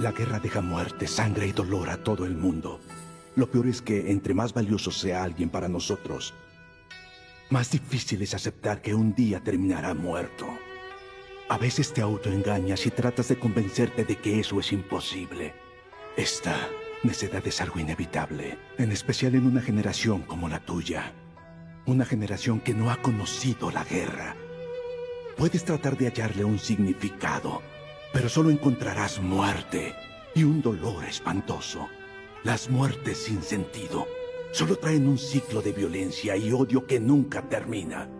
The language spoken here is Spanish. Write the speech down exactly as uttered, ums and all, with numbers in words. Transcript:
La guerra deja muerte, sangre y dolor a todo el mundo. Lo peor es que entre más valioso sea alguien para nosotros, más difícil es aceptar que un día terminará muerto. A veces te autoengañas y tratas de convencerte de que eso es imposible. Esta necedad es algo inevitable, en especial en una generación como la tuya. Una generación que no ha conocido la guerra. Puedes tratar de hallarle un significado, pero solo encontrarás muerte y un dolor espantoso. Las muertes sin sentido solo traen un ciclo de violencia y odio que nunca termina.